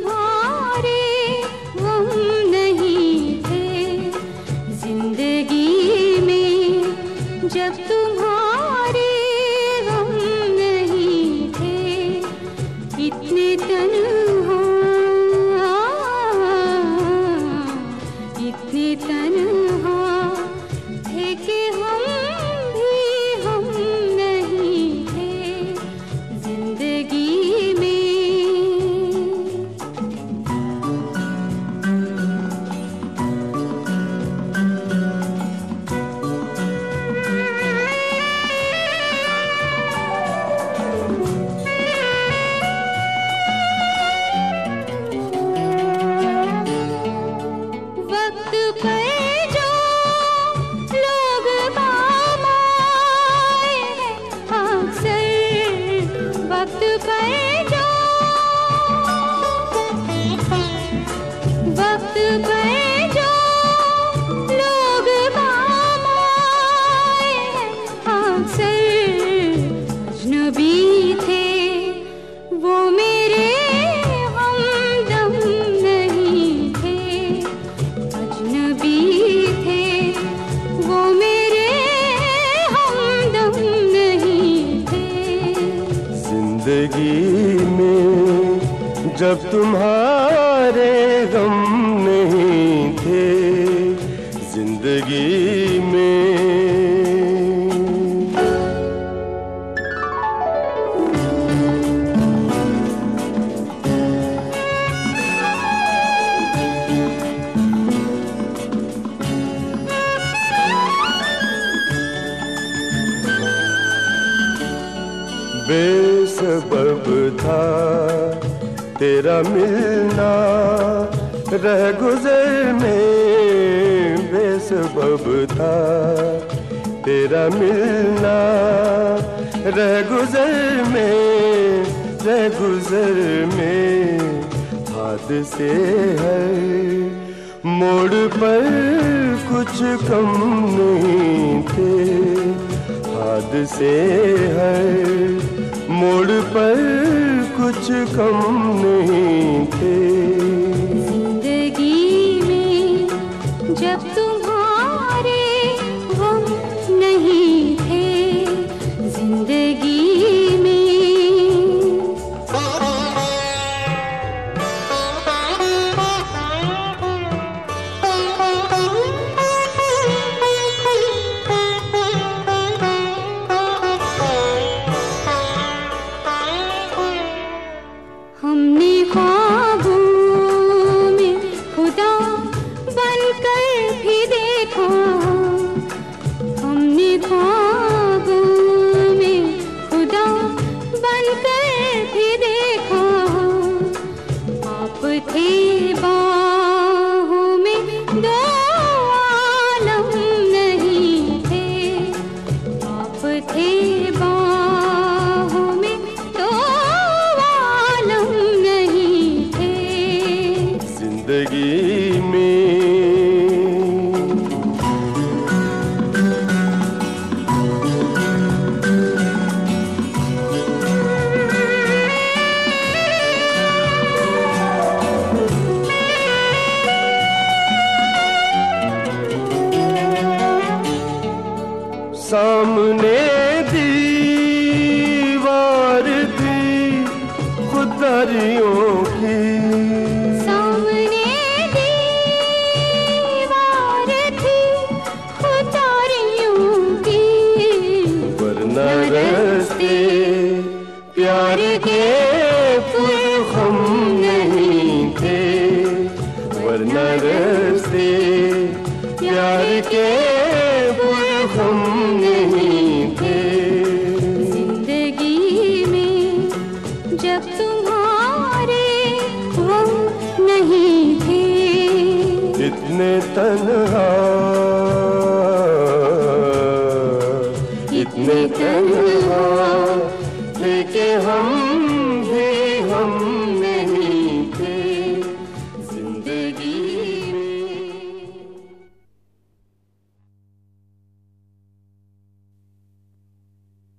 तुम्हारे गम नहीं थे जिंदगी में, जब तुम्हारे गम नहीं थे, इतने तन्हा, इतने तन्हा थे कि हम भी हम नहीं थे जिंदगी में। वक्त पे जो लोग काम आए हैं अक्सर, वक्त पे जो, वक्त पे जो लोग काम आए हैं अक्सर, अजनबी थे वो मेरे हमदम नहीं थे, अजनबी थे वो मेरे हमदम नहीं थे। जिंदगी में जब तुम्हारे गम नहीं थे जिंदगी में। बेसबब था तेरा मिलना रह गुजर में, बेसबब था तेरा मिलना रह गुजर में, रह गुजर में। हादसे है मोड़ पर कुछ कम नहीं थे, हादसे है मोड़ पर कुछ कम नहीं थे। जिंदगी में जब तुम्हारे गम नहीं थे जिंदगी में। हमने ख्वाबों में खुदा बनकर भी देखा, हमने ख्वाबों में खुदा बनकर भी देखा, आप थे बाहों में दो आलम नहीं थे, आप थे बाहों में दो आलम नहीं थे जिंदगी में। सामने दीवार थी खुदारियों की, सामने दीवार थी खुदारियों की, वरना रास्ते प्यार के पुरखम नहीं थे, वरना रास्ते प्यार के पुरखम नहीं थे। जिंदगी में जब तुम्हारे गम नहीं थे इतने तन्हा, इतने तन्हा थे कि हम